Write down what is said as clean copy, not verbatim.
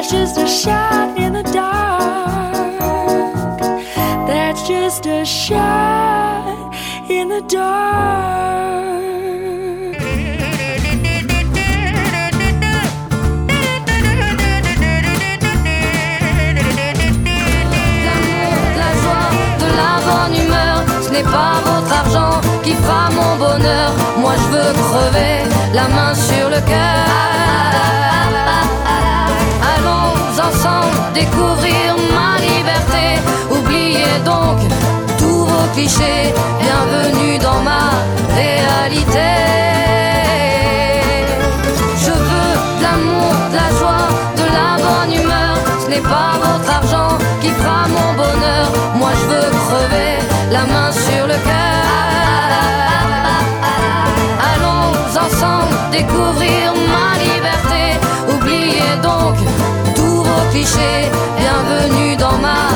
just a shot in the dark. That's just a shot in the dark. Bonne humeur, ce n'est pas votre argent qui fera mon bonheur. Moi je veux crever, la main sur le cœur. Allons ensemble découvrir ma liberté. Oubliez donc tous vos clichés. Bienvenue dans ma réalité. Je veux de l'amour, de la joie, de la bonne humeur. Ce n'est pas votre argent qui fera mon bonheur. Moi je veux crever, la main sur le cœur. Allons ensemble découvrir ma liberté. Oubliez donc tous vos clichés. Bienvenue dans ma